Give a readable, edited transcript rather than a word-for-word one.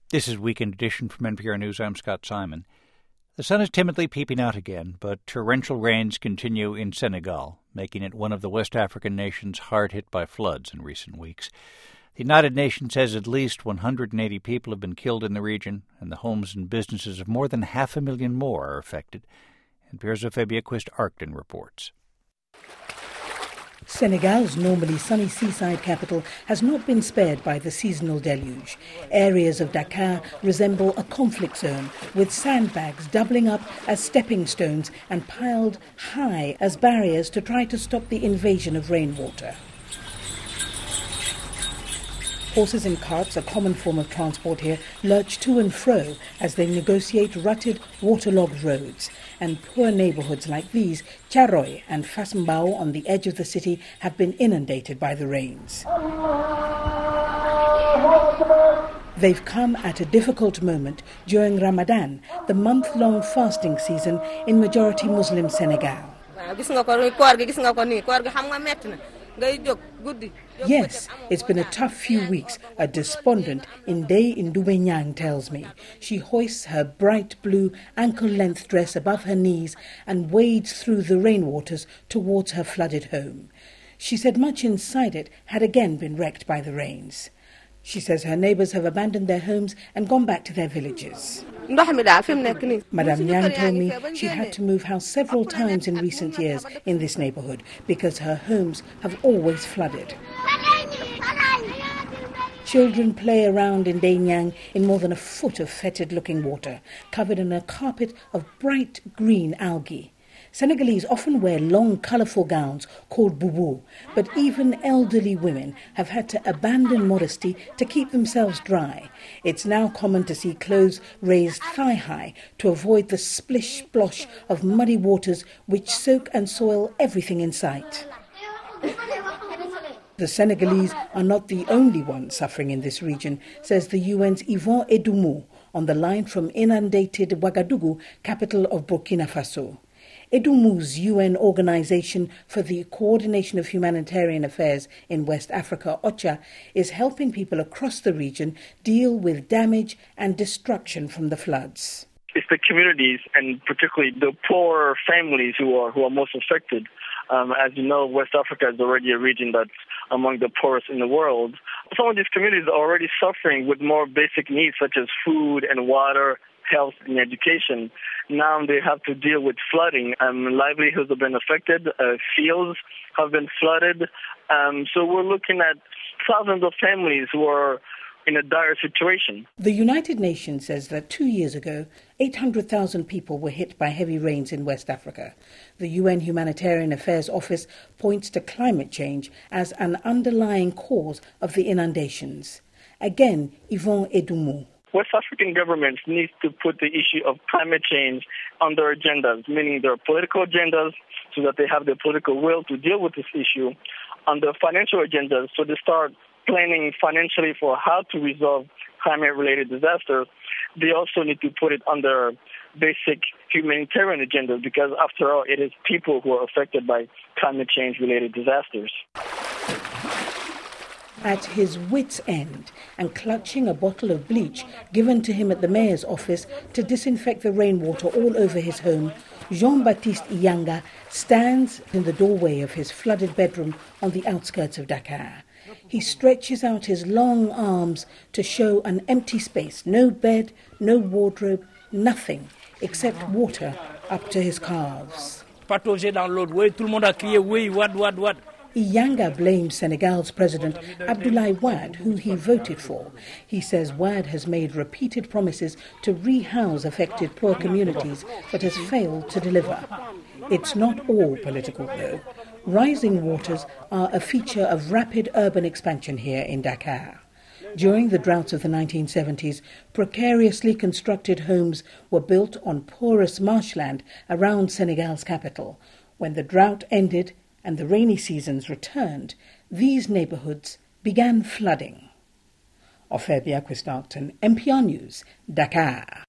This is Weekend Edition from NPR News. I'm Scott Simon. The sun is timidly peeping out again, but torrential rains continue in Senegal, making it one of the West African nations hard hit by floods in recent weeks. The United Nations says at least 180 people have been killed in the region, and the homes and businesses of more than 500,000 more are affected. NPR's Ophelia Quist-Arcton reports. Senegal's normally sunny seaside capital has not been spared by the seasonal deluge. Areas of Dakar resemble a conflict zone, with sandbags doubling up as stepping stones and piled high as barriers to try to stop the invasion of rainwater. Horses and carts, a common form of transport here, lurch to and fro as they negotiate rutted, waterlogged roads. And poor neighbourhoods like these, Charoy and Fasmbao on the edge of the city, have been inundated by the rains. They've come at a difficult moment during Ramadan, the month-long fasting season in majority Muslim Senegal. Yes, it's been a tough few weeks, a despondent Ndeye Ndubenyang tells me. She hoists her bright blue ankle-length dress above her knees and wades through the rainwaters towards her flooded home. She said much inside it had again been wrecked by the rains. She says her neighbours have abandoned their homes and gone back to their villages. Madame Nyang told me she had to move house several times in recent years in this neighbourhood because her homes have always flooded. Children play around in Denyang in more than a foot of fetid-looking water, covered in a carpet of bright green algae. Senegalese often wear long, colourful gowns called boubou, but even elderly women have had to abandon modesty to keep themselves dry. It's now common to see clothes raised thigh-high to avoid the splish-splosh of muddy waters which soak and soil everything in sight. The Senegalese are not the only ones suffering in this region, says the UN's Yvon Edoumou on the line from inundated Ouagadougou, capital of Burkina Faso. Edoumou's UN Organization for the Coordination of Humanitarian Affairs in West Africa, OCHA, is helping people across the region deal with damage and destruction from the floods. It's the communities and particularly the poor families who are most affected. As you know, West Africa is already a region that's among the poorest in the world. Some of these communities are already suffering with more basic needs such as food and water, health and education. Now they have to deal with flooding. Livelihoods have been affected. Fields have been flooded. So we're looking at thousands of families who are in a dire situation. The United Nations says that 2 years ago, 800,000 people were hit by heavy rains in West Africa. The UN Humanitarian Affairs Office points to climate change as an underlying cause of the inundations. Again, Yvon Edoumou. West African governments need to put the issue of climate change on their agendas, meaning their political agendas, so that they have the political will to deal with this issue, on their financial agendas, so they start planning financially for how to resolve climate-related disasters. They also need to put it on their basic humanitarian agenda, because after all, it is people who are affected by climate change-related disasters. At his wit's end and clutching a bottle of bleach given to him at the mayor's office to disinfect the rainwater all over his home, Jean-Baptiste Iyanga stands in the doorway of his flooded bedroom on the outskirts of Dakar. He stretches out his long arms to show an empty space, no bed, no wardrobe, nothing except water up to his calves. Iyanga blames Senegal's President Abdoulaye Wade, who he voted for. He says Wade has made repeated promises to rehouse affected poor communities, but has failed to deliver. It's not all political, though. Rising waters are a feature of rapid urban expansion here in Dakar. During the droughts of the 1970s, precariously constructed homes were built on porous marshland around Senegal's capital. When the drought ended and the rainy seasons returned, these neighbourhoods began flooding. Ophelia Quist-Arcton, NPR News, Dakar.